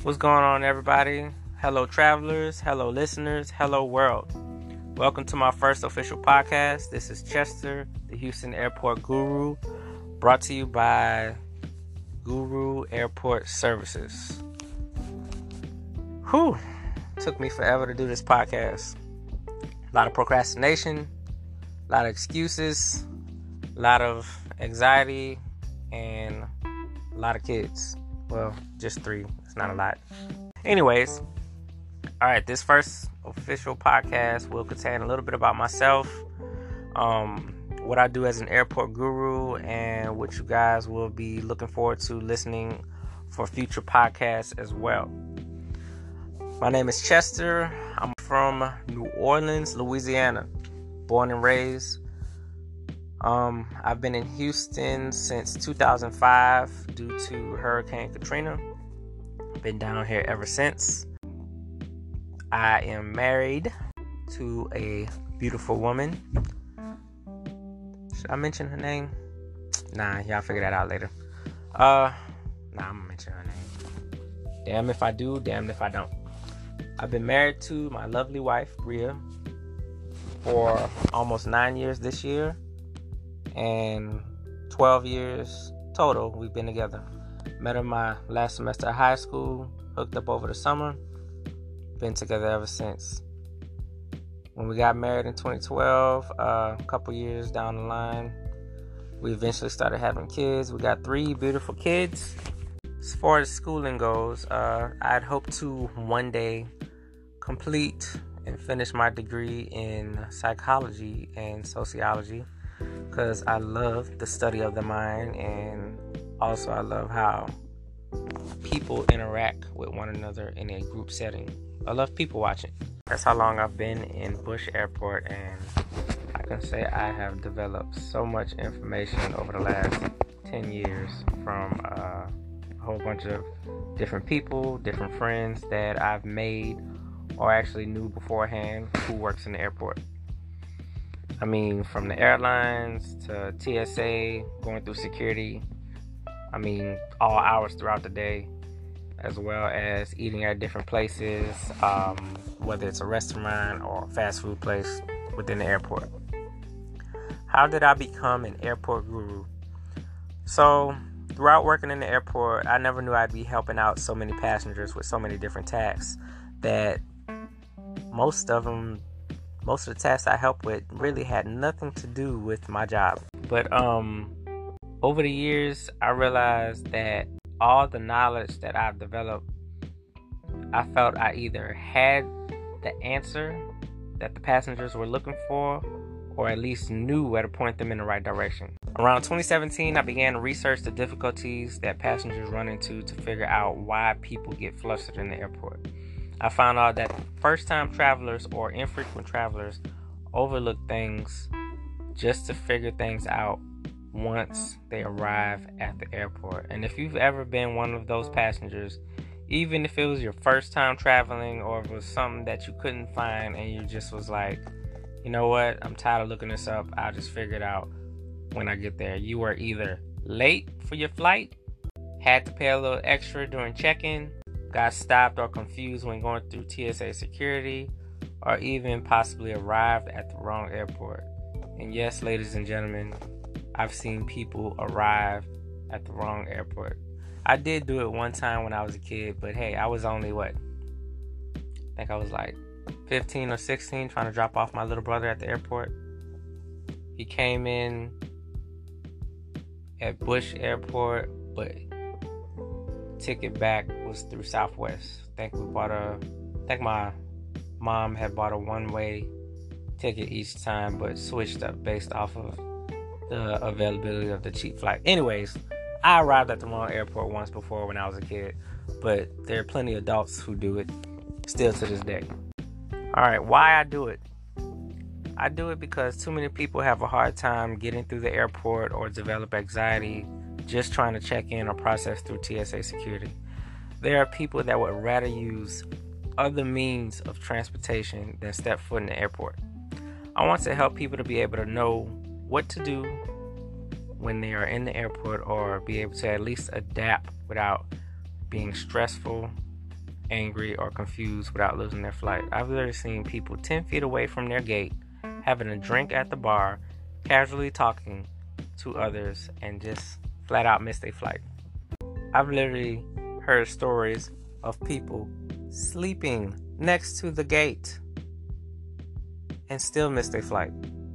What's going on, everybody? Hello, travelers. Hello, listeners. Hello, world. Welcome to my first official podcast. This is Chester, the Houston Airport Guru, brought to you by Guru Airport Services. Whew, took me forever to do this podcast. A lot of procrastination, a lot of excuses, a lot of anxiety, and a lot of kids. Well, just 3. It's not a lot. Anyways, all right, this first official podcast will contain a little bit about myself, what I do as an airport guru, and what you guys will be looking forward to listening for future podcasts as well. My name is Chester. I'm from New Orleans, Louisiana, born and raised. I've been in Houston since 2005 due to Hurricane Katrina. Been down here ever since. I am married to a beautiful woman. Should I mention her name? Nah, y'all figure that out later. I'm gonna mention her name. Damn if I do, damn if I don't. I've been married to my lovely wife, Bria, for almost 9 years this year. And 12 years total we've been together. Met her my last semester of high school, hooked up over the summer, been together ever since. When we got married in 2012, a couple years down the line, we eventually started having kids. We got 3 beautiful kids. As far as schooling goes, I'd hope to one day complete and finish my degree in psychology and sociology, because I love the study of the mind, and also I love how people interact with one another in a group setting. I love people watching. That's how long I've been in Bush Airport, and I can say I have developed so much information over the last 10 years from a whole bunch of different people, different friends that I've made or actually knew beforehand who works in the airport. I mean, from the airlines to TSA, going through security, all hours throughout the day, as well as eating at different places, whether it's a restaurant or a fast food place within the airport. How did I become an airport guru? So, throughout working in the airport, I never knew I'd be helping out so many passengers with so many different tasks that most of the tasks I helped with really had nothing to do with my job. But over the years, I realized that all the knowledge that I've developed, I felt I either had the answer that the passengers were looking for, or at least knew where to point them in the right direction. Around 2017, I began to research the difficulties that passengers run into to figure out why people get flustered in the airport. I found out that first-time travelers or infrequent travelers overlook things just to figure things out once they arrive at the airport. And if you've ever been one of those passengers, even if it was your first time traveling or it was something that you couldn't find and you just was like, you know what, I'm tired of looking this up, I'll just figure it out when I get there. You were either late for your flight, had to pay a little extra during check-in, got stopped or confused when going through TSA security, or even possibly arrived at the wrong airport. And yes, ladies and gentlemen, I've seen people arrive at the wrong airport. I did do it one time when I was a kid, but hey, I was only I think I was like 15 or 16 trying to drop off my little brother at the airport. He came in at Bush Airport, but ticket back was through Southwest. I think my mom had bought a one-way ticket each time, but switched up based off of the availability of the cheap flight. Anyways, I arrived at the wrong airport once before when I was a kid, but there are plenty of adults who do it still to this day. Alright, why I do it? I do it because too many people have a hard time getting through the airport or develop anxiety just trying to check in or process through TSA security. There are people that would rather use other means of transportation than step foot in the airport. I want to help people to be able to know what to do when they are in the airport, or be able to at least adapt without being stressful angry, or confused without losing their flight. I've literally seen people 10 feet away from their gate, having a drink at the bar, casually talking to others, and just flat out miss their flight. I've literally heard stories of people sleeping next to the gate and still miss their flight.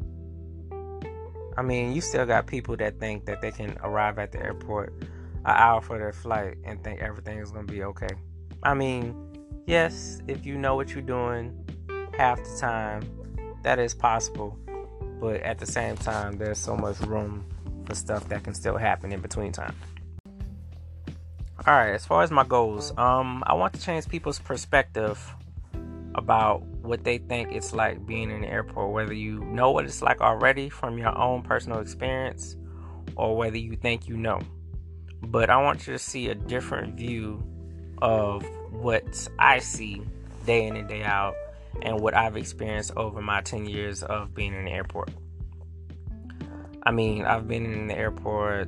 I mean, you still got people that think that they can arrive at the airport an hour for their flight and think everything is going to be okay. I mean, yes, if you know what you're doing half the time, that is possible. But at the same time, there's so much room for stuff that can still happen in between time. Alright, as far as my goals, I want to change people's perspective about what they think it's like being in the airport, whether you know what it's like already from your own personal experience or whether you think you know. But I want you to see a different view of what I see day in and day out and what I've experienced over my 10 years of being in the airport. I mean, I've been in the airport,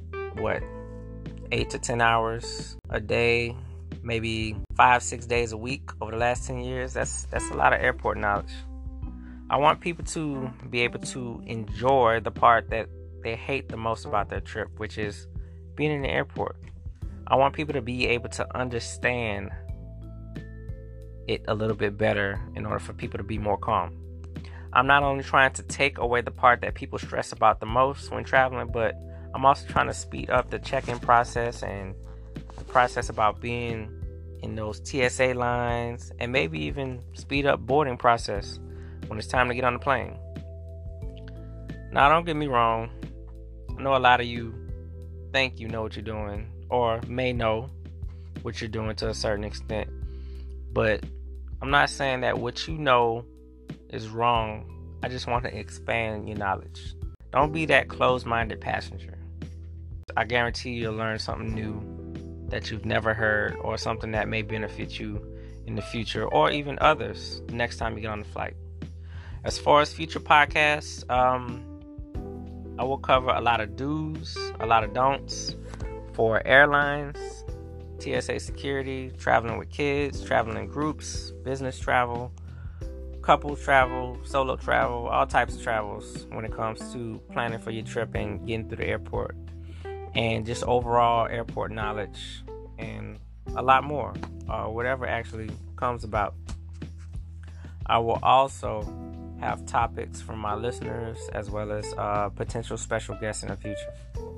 8 to 10 hours a day, maybe 5-6 days a week over the last 10 years. That's a lot of airport knowledge. I want people to be able to enjoy the part that they hate the most about their trip, which is being in the airport. I want people to be able to understand it a little bit better in order for people to be more calm. I'm not only trying to take away the part that people stress about the most when traveling, but I'm also trying to speed up the check-in process and the process about being in those TSA lines, and maybe even speed up boarding process when it's time to get on the plane. Now, don't get me wrong. I know a lot of you think you know what you're doing, or may know what you're doing to a certain extent, but I'm not saying that what you know is wrong. I just want to expand your knowledge. Don't be that closed-minded passenger. I guarantee you'll learn something new that you've never heard, or something that may benefit you in the future, or even others next time you get on the flight. As far as future podcasts, I will cover a lot of do's, a lot of don'ts for airlines, TSA security, traveling with kids, traveling in groups, business travel, couples travel, solo travel, all types of travels when it comes to planning for your trip and getting through the airport, and just overall airport knowledge and a lot more, whatever actually comes about. I will also have topics from my listeners as well as potential special guests in the future.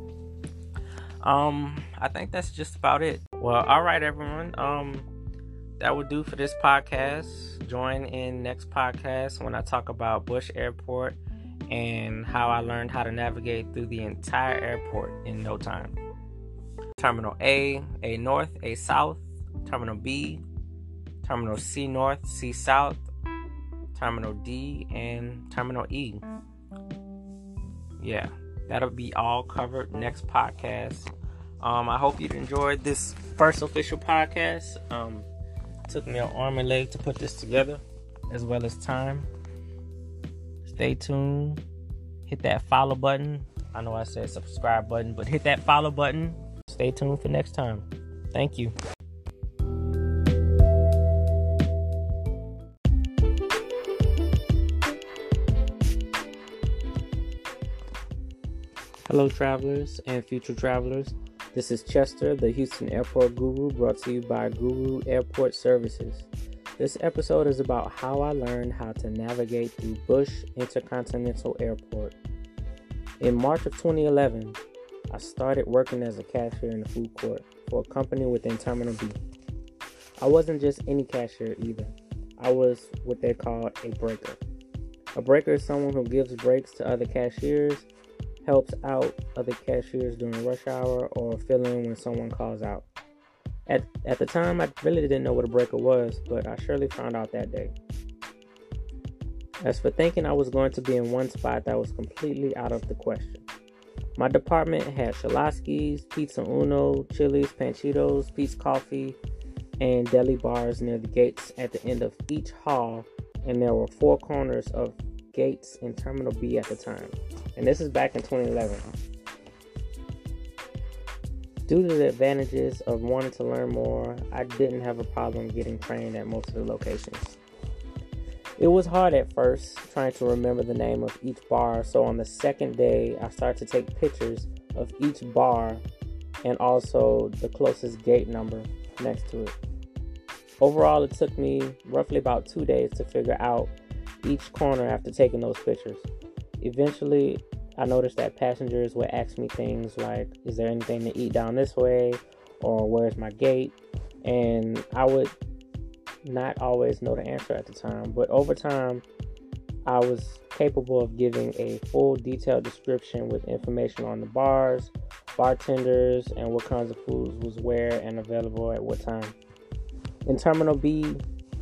I think that's just about it. Well, all right, everyone. That will do for this podcast. Join in next podcast when I talk about Bush Airport and how I learned how to navigate through the entire airport in no time. Terminal A North, A South, Terminal B, Terminal C North, C South, Terminal D, and Terminal E. Yeah, that'll be all covered next podcast. I hope you enjoyed this first official podcast. Took me an arm and leg to put this together, as well as time. Stay tuned. Hit that follow button. I know I said subscribe button, but hit that follow button. Stay tuned for next time. Thank you. Hello, travelers and future travelers. This is Chester, the Houston Airport Guru, brought to you by Guru Airport Services. This episode is about how I learned how to navigate through Bush Intercontinental Airport. In March of 2011, I started working as a cashier in the food court for a company within Terminal B. I wasn't just any cashier either. I was what they call a breaker. A breaker is someone who gives breaks to other cashiers, helps out other cashiers during rush hour, or fill in when someone calls out. At the time, I really didn't know what a breaker was, but I surely found out that day. As for thinking I was going to be in one spot, that was completely out of the question. My department had Shalaski's, Pizza Uno, Chili's, Panchitos, Pete's Coffee, and deli bars near the gates at the end of each hall, and there were 4 corners of gates in Terminal B at the time. And this is back in 2011. Due to the advantages of wanting to learn more, I didn't have a problem getting trained at most of the locations. It was hard at first, trying to remember the name of each bar, so on the second day, I started to take pictures of each bar and also the closest gate number next to it. Overall, it took me roughly about 2 days to figure out each corner after taking those pictures. Eventually, I noticed that passengers would ask me things like, is there anything to eat down this way? Or where's my gate? And I would not always know the answer at the time, but over time, I was capable of giving a full detailed description with information on the bars, bartenders, and what kinds of foods was where and available at what time. In Terminal B,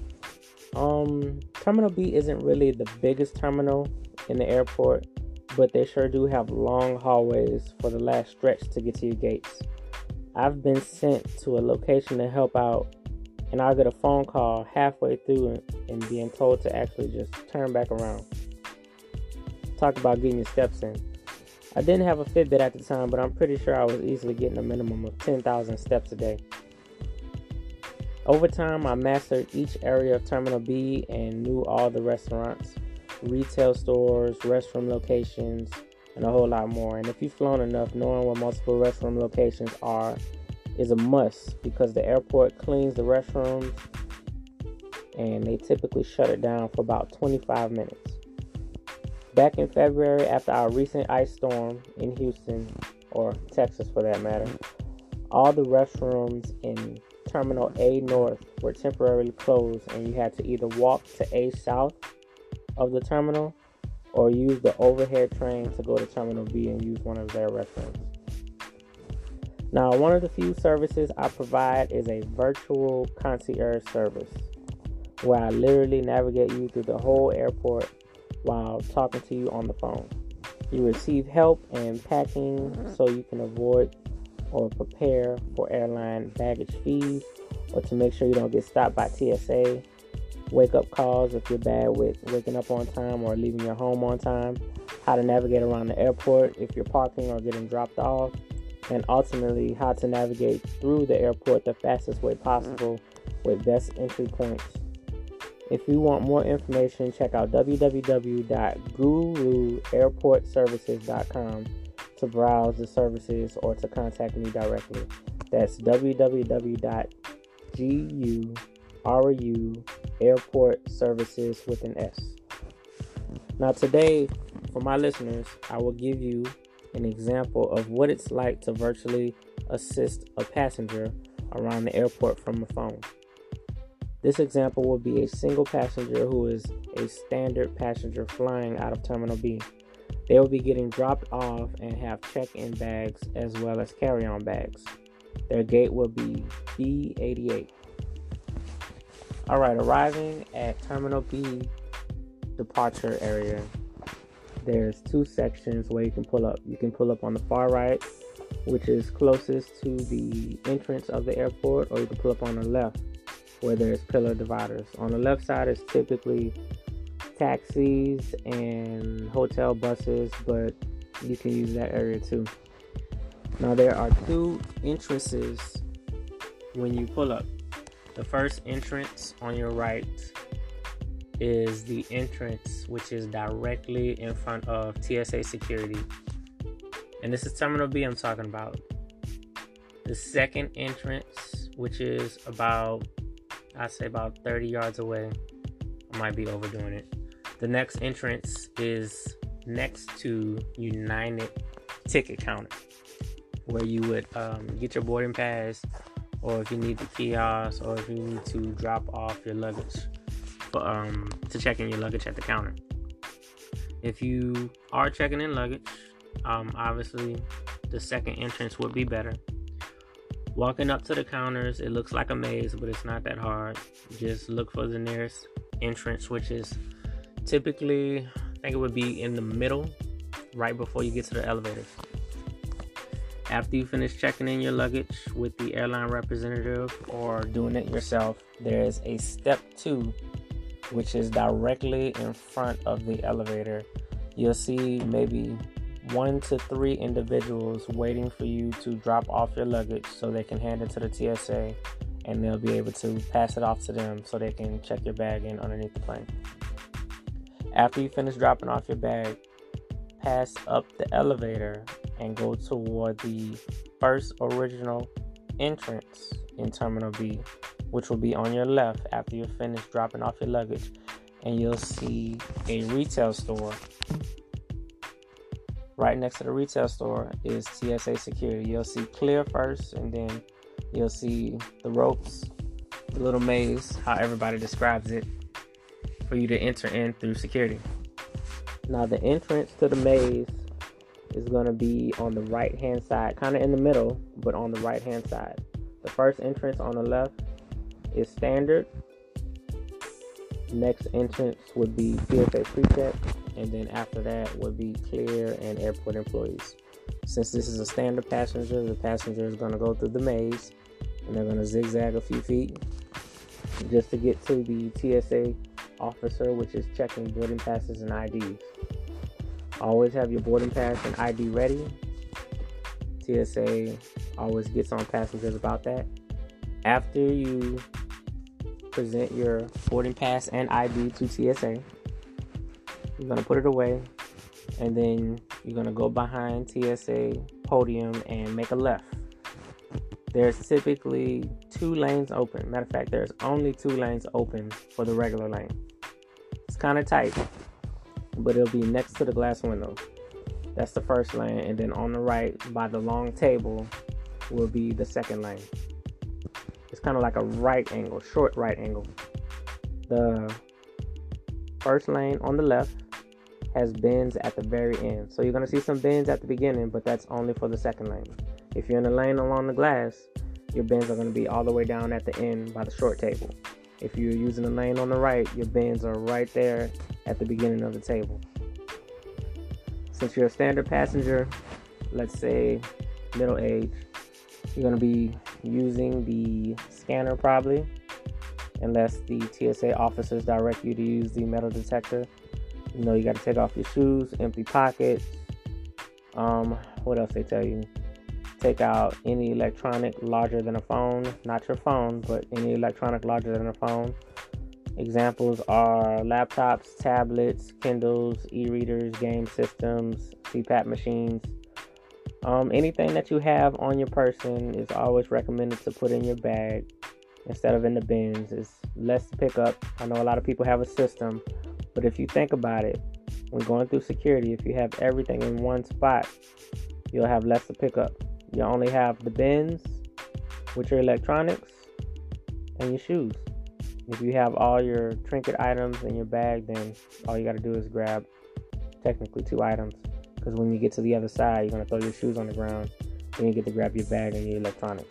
Terminal B isn't really the biggest terminal in the airport, but they sure do have long hallways for the last stretch to get to your gates. I've been sent to a location to help out, and I'll get a phone call halfway through and being told to actually just turn back around. Talk about getting your steps in. I didn't have a Fitbit at the time, but I'm pretty sure I was easily getting a minimum of 10,000 steps a day. Over time, I mastered each area of Terminal B and knew all the restaurants, retail stores, restroom locations, and a whole lot more. And if you've flown enough, knowing where multiple restroom locations are is a must, because the airport cleans the restrooms and they typically shut it down for about 25 minutes. Back in February, after our recent ice storm in Houston, or Texas for that matter, all the restrooms in Terminal A North were temporarily closed, and you had to either walk to A South of the terminal or use the overhead train to go to Terminal B and use one of their restrooms. Now, one of the few services I provide is a virtual concierge service, where I literally navigate you through the whole airport while talking to you on the phone. You receive help in packing so you can avoid or prepare for airline baggage fees, or to make sure you don't get stopped by TSA. Wake up calls if you're bad with waking up on time or leaving your home on time. How to navigate around the airport if you're parking or getting dropped off. And ultimately, how to navigate through the airport the fastest way possible with best entry points. If you want more information, check out www.guruairportservices.com to browse the services or to contact me directly. That's www.guruairportservices with an S. Now today, for my listeners, I will give you an example of what it's like to virtually assist a passenger around the airport from a phone. This example will be a single passenger who is a standard passenger flying out of Terminal B. They will be getting dropped off and have check-in bags as well as carry-on bags. Their gate will be B88. Alright, arriving at Terminal B departure area, there's two sections where you can pull up. You can pull up on the far right, which is closest to the entrance of the airport, or you can pull up on the left, where there's pillar dividers. On the left side is typically taxis and hotel buses, but you can use that area too. Now there are two entrances when you pull up. The first entrance on your right is the entrance which is directly in front of TSA security. And this is Terminal B I'm talking about. The second entrance, which is about 30 yards away. I might be overdoing it. The next entrance is next to United ticket counter, where you would get your boarding pass, or if you need the kiosk, or if you need to drop off your luggage, to check in your luggage at the counter. If you are checking in luggage, obviously the second entrance would be better. Walking up to the counters, it looks like a maze, but it's not that hard. Just look for the nearest entrance, which is typically, I think it would be in the middle, right before you get to the elevators. After you finish checking in your luggage with the airline representative or doing it yourself, there's a step 2, which is directly in front of the elevator. You'll see maybe 1 to 3 individuals waiting for you to drop off your luggage so they can hand it to the TSA, and they'll be able to pass it off to them so they can check your bag in underneath the plane. After you finish dropping off your bag, pass up the elevator and go toward the first original entrance in Terminal B, which will be on your left after you're finished dropping off your luggage, and you'll see a retail store. Right next to the retail store is TSA security. You'll see clear first, and then you'll see the ropes, the little maze, how everybody describes it, for you to enter in through security. Now, the entrance to the maze is going to be on the right-hand side, kind of in the middle, but on the right-hand side. The first entrance on the left is standard. Next entrance would be TSA PreCheck, and then after that would be clear and airport employees. Since this is a standard passenger, the passenger is going to go through the maze, and they're going to zigzag a few feet just to get to the TSA officer, which is checking boarding passes and IDs. Always have your boarding pass and ID ready. TSA always gets on passengers about that. After you present your boarding pass and ID to TSA, you're going to put it away, and then you're going to go behind TSA podium and make a left. There's typically 2 lanes open. Matter of fact, there's only 2 lanes open for the regular lane. It's kind of tight, but it'll be next to the glass window. That's the first lane, and then on the right by the long table will be the second lane. It's kind of like a right angle, short right angle. The first lane on the left has bins at the very end. So you're going to see some bins at the beginning, but that's only for the second lane. If you're in the lane along the glass, your bins are going to be all the way down at the end by the short table. If you're using the lane on the right, your bins are right there at the beginning of the table. Since you're a standard passenger, let's say middle age, you're going to be using the scanner probably, unless the TSA officers direct you to use the metal detector. You know, you got to take off your shoes, empty pockets. What else they tell you? Take out any electronic larger than a phone. Not your phone, but any electronic larger than a phone. Examples are laptops, tablets, Kindles, e-readers, game systems, CPAP machines. Anything that you have on your person is always recommended to put in your bag instead of in the bins. It's less to pick up. I know a lot of people have a system, but if you think about it, when going through security, if you have everything in one spot, you'll have less to pick up. You only have the bins with your electronics and your shoes. If you have all your trinket items in your bag, then all you got to do is grab technically 2 items. Because when you get to the other side, you're going to throw your shoes on the ground. Then you get to grab your bag and your electronics.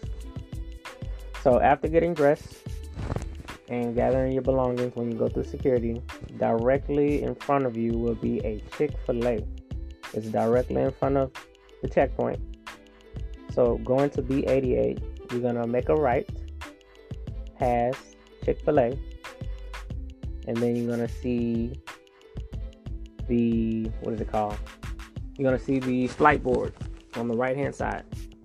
So after getting dressed and gathering your belongings when you go through security, directly in front of you will be a Chick-fil-A. It's directly in front of the checkpoint. So going to B88, you're going to make a right, pass Chick-fil-A, and then you're going to see the, what is it called? You're going to see the flight board on the right-hand side.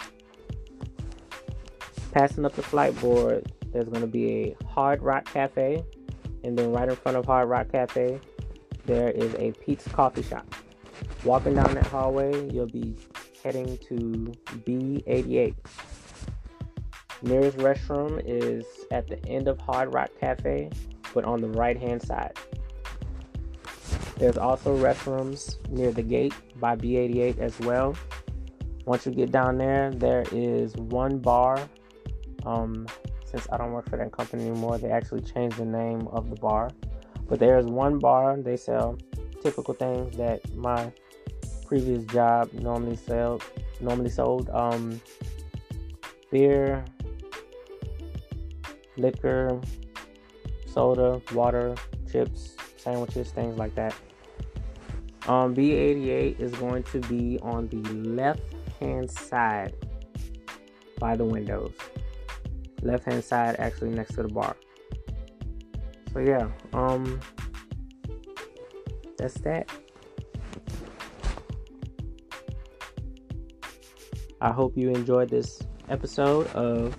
Passing up the flight board, there's going to be a Hard Rock Cafe, and then right in front of Hard Rock Cafe, there is a Pete's Coffee Shop. Walking down that hallway, you'll be heading to B88. Nearest restroom is at the end of Hard Rock Cafe, but on the right-hand side. There's also restrooms near the gate by B88 as well. Once you get down there, there is one bar. Since I don't work for that company anymore, they actually changed the name of the bar. But there's one bar. They sell typical things that my previous job normally sold. Beer, liquor, soda, water, chips, sandwiches, things like that. B88 is going to be on the left-hand side by the windows. Left-hand side, actually next to the bar. So yeah, that's that. I hope you enjoyed this episode of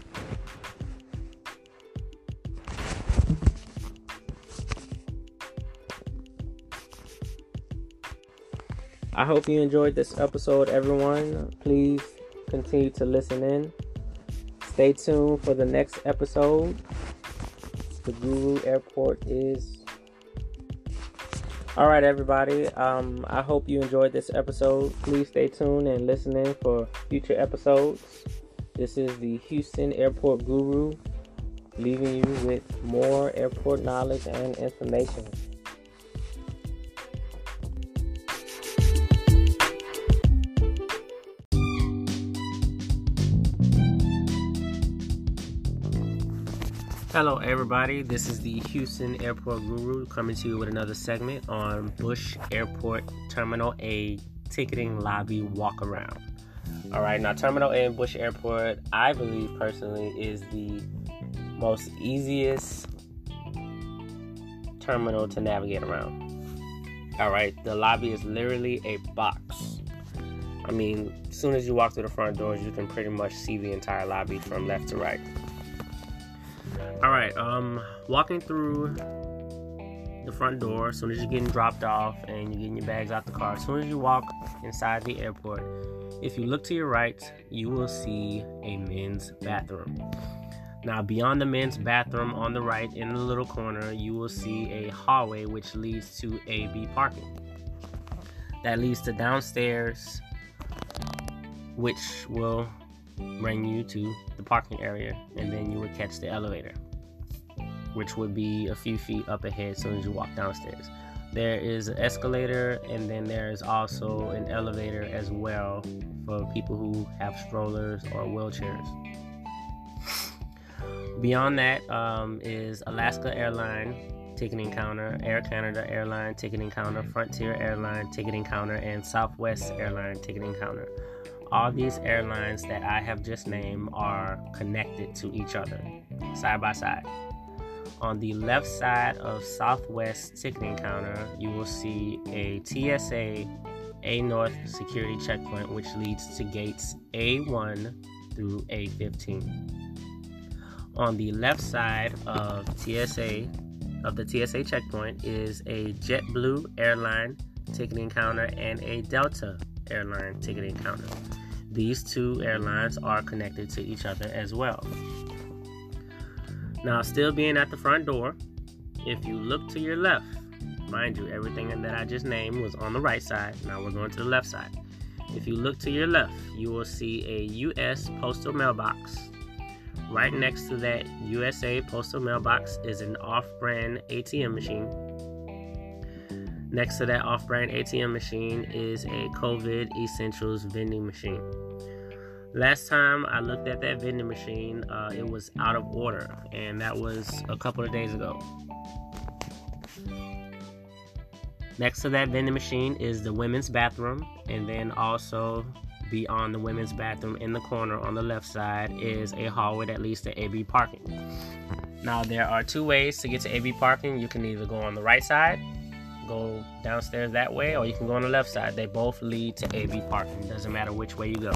everyone. Please continue to listen in. Stay tuned for the next episode. The Guru Airport is... Alright, everybody. I hope you enjoyed this episode. Please stay tuned and listen in for future episodes. This is the Houston Airport Guru, leaving you with more airport knowledge and information. Hello everybody, this is the Houston Airport Guru coming to you with another segment on Bush Airport Terminal A ticketing lobby walk around. Alright, now Terminal A in Bush Airport, I believe personally, is the most easiest terminal to navigate around. Alright, the lobby is literally a box. I mean, as soon as you walk through the front doors, you can pretty much see the entire lobby from left to right. Alright, walking through the front door, as soon as you're getting dropped off and you're getting your bags out the car, as soon as you walk inside the airport, if you look to your right, you will see a men's bathroom. Now, beyond the men's bathroom on the right, in the little corner, you will see a hallway which leads to AB parking. That leads to downstairs, which will bring you to the parking area, and then you would catch the elevator, which would be a few feet up ahead as soon as you walk downstairs. There is an escalator, and then there is also an elevator as well for people who have strollers or wheelchairs. Beyond that is Alaska Airline ticketing counter, Air Canada Airline ticketing counter, Frontier Airline ticketing counter, and Southwest Airline ticketing counter. All these airlines that I have just named are connected to each other, side by side. On the left side of Southwest ticketing counter, you will see a TSA A North security checkpoint, which leads to gates A1 through A15. On the left side of the TSA checkpoint is a JetBlue Airline ticketing counter and a Delta Airline ticketing counter. These two airlines are connected to each other as well. Now, still being at the front door, if you look to your left, mind you, everything that I just named was on the right side. Now we're going to the left side. If you look to your left, you will see a U.S. postal mailbox. Right next to that USA postal mailbox is an off-brand ATM machine. Next to that off-brand ATM machine is a COVID Essentials vending machine. Last time I looked at that vending machine, it was out of order, and that was a couple of days ago. Next to that vending machine is the women's bathroom, and then also beyond the women's bathroom in the corner on the left side is a hallway that leads to AB parking. Now, there are two ways to get to AB parking. You can either go on the right side, go downstairs that way, or you can go on the left side. They both lead to AB parking. Doesn't matter which way you go.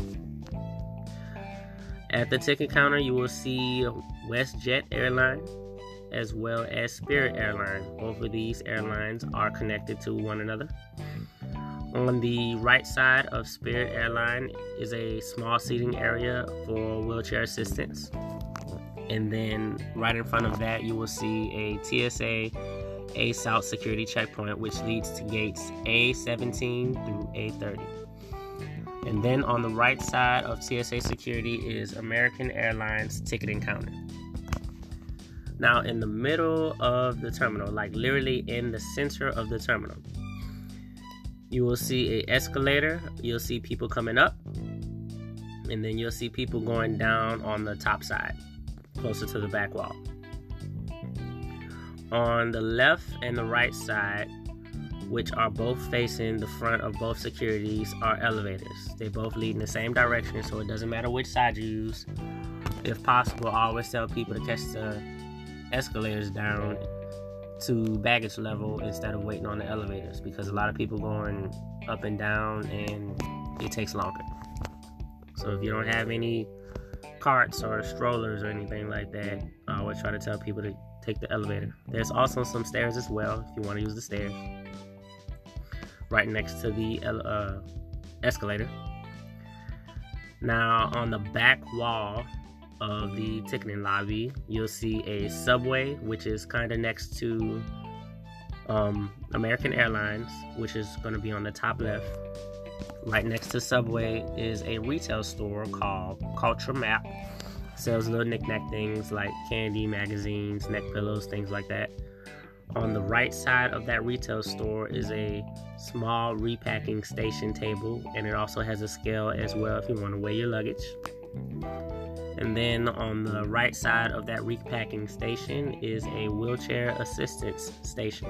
At the ticket counter, you will see WestJet Airline as well as Spirit Airline. Both of these airlines are connected to one another. On the right side of Spirit Airline is a small seating area for wheelchair assistance. And then right in front of that, you will see a TSA A South security checkpoint, which leads to gates A17 through A30. And then on the right side of TSA security is American Airlines ticketing counter. Now, in the middle of the terminal, like literally in the center of the terminal, you will see an escalator. You'll see people coming up, and then you'll see people going down on the top side, closer to the back wall. On the left and the right side, which are both facing the front of both securities, are elevators. They both lead in the same direction, so it doesn't matter which side you use. If possible, I always tell people to catch the escalators down to baggage level instead of waiting on the elevators, because a lot of people going up and down and it takes longer. So if you don't have any carts or strollers or anything like that, I always try to tell people to take the elevator. There's also some stairs as well if you want to use the stairs, right next to the escalator. Now on the back wall of the ticketing lobby, you'll see a Subway, which is kind of next to American Airlines, which is going to be on the top left. Right next to Subway is a retail store called Culture Map. Sells little knick-knack things like candy, magazines, neck pillows, things like that. On the right side of that retail store is a small repacking station table, and it also has a scale as well if you want to weigh your luggage. And then on the right side of that repacking station is a wheelchair assistance station.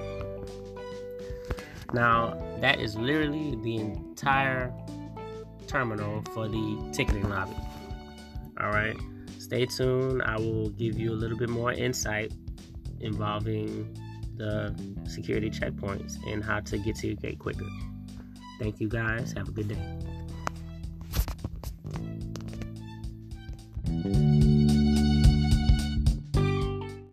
Now, that is literally the entire terminal for the ticketing lobby. Alright, stay tuned. I will give you a little bit more insight involving the security checkpoints and how to get to your gate quicker. Thank you guys. Have a good day.